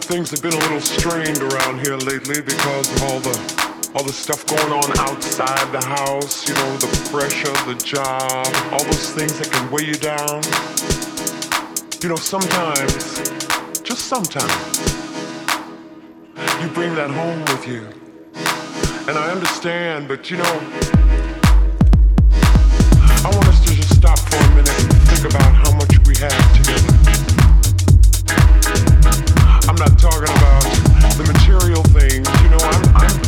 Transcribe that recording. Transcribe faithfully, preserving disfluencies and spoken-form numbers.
things have been a little strained around here lately because of all the all the stuff going on outside the house, you know, the pressure, the job, all those things that can weigh you down. You know, sometimes, just sometimes, you bring that home with you. And I understand, but you know, I want us to just stop for a minute and think about how much we have together. I'm not talking about the material things, you know, I'm, I'm